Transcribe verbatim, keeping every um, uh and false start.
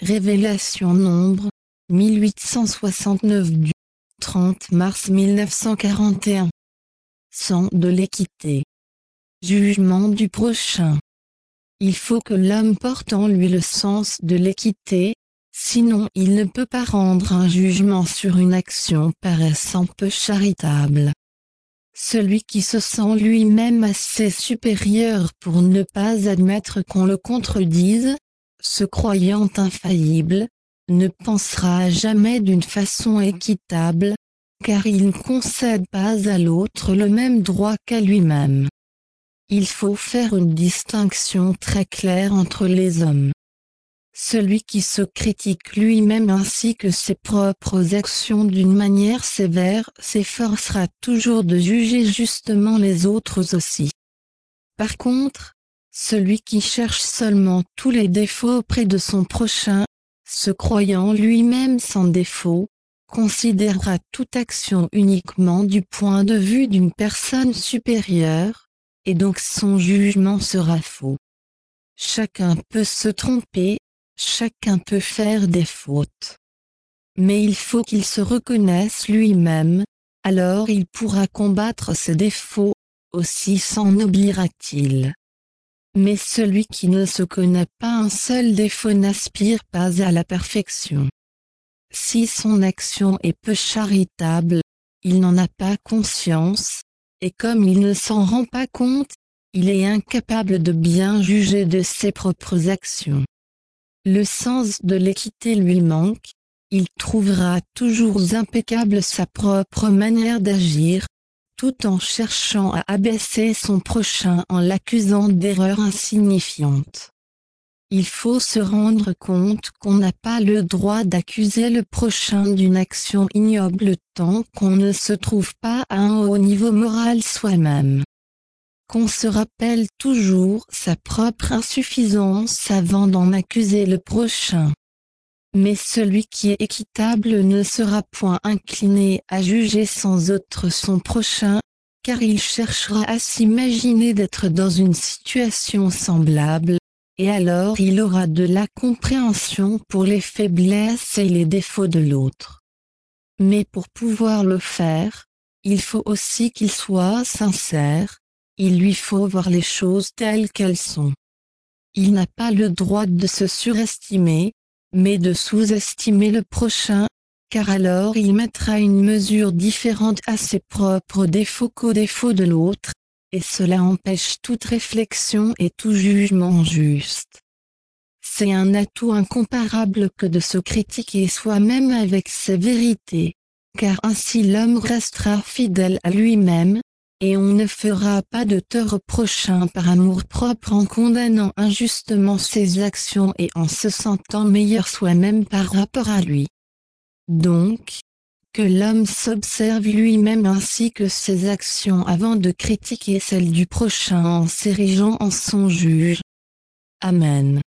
Révélation Nombre, mille huit cent soixante-neuf du trente mars mille neuf cent quarante et un. Sens de l'équité. Jugement du prochain. Il faut que l'homme porte en lui le sens de l'équité, sinon il ne peut pas rendre un jugement sur une action paraissant peu charitable. Celui qui se sent lui-même assez supérieur pour ne pas admettre qu'on le contredise, se croyant infaillible, ne pensera jamais d'une façon équitable, car il ne concède pas à l'autre le même droit qu'à lui-même. Il faut faire une distinction très claire entre les hommes. Celui qui se critique lui-même ainsi que ses propres actions d'une manière sévère s'efforcera toujours de juger justement les autres aussi. Par contre, celui qui cherche seulement tous les défauts auprès de son prochain, se croyant lui-même sans défaut, considérera toute action uniquement du point de vue d'une personne supérieure, et donc son jugement sera faux. Chacun peut se tromper, chacun peut faire des fautes. Mais il faut qu'il se reconnaisse lui-même, alors il pourra combattre ses défauts, aussi s'en oubliera-t-il. Mais celui qui ne se connaît pas un seul défaut n'aspire pas à la perfection. Si son action est peu charitable, il n'en a pas conscience, et comme il ne s'en rend pas compte, il est incapable de bien juger de ses propres actions. Le sens de l'équité lui manque, il trouvera toujours impeccable sa propre manière d'agir, tout en cherchant à abaisser son prochain en l'accusant d'erreurs insignifiantes. Il faut se rendre compte qu'on n'a pas le droit d'accuser le prochain d'une action ignoble tant qu'on ne se trouve pas à un haut niveau moral soi-même. Qu'on se rappelle toujours sa propre insuffisance avant d'en accuser le prochain. Mais celui qui est équitable ne sera point incliné à juger sans autre son prochain, car il cherchera à s'imaginer d'être dans une situation semblable, et alors il aura de la compréhension pour les faiblesses et les défauts de l'autre. Mais pour pouvoir le faire, il faut aussi qu'il soit sincère, il lui faut voir les choses telles qu'elles sont. Il n'a pas le droit de se surestimer, mais de sous-estimer le prochain, car alors il mettra une mesure différente à ses propres défauts qu'aux défauts de l'autre, et cela empêche toute réflexion et tout jugement juste. C'est un atout incomparable que de se critiquer soi-même avec ses vérités, car ainsi l'homme restera fidèle à lui-même, et on ne fera pas de tort au prochain par amour-propre en condamnant injustement ses actions et en se sentant meilleur soi-même par rapport à lui. Donc, que l'homme s'observe lui-même ainsi que ses actions avant de critiquer celles du prochain en s'érigeant en son juge. Amen.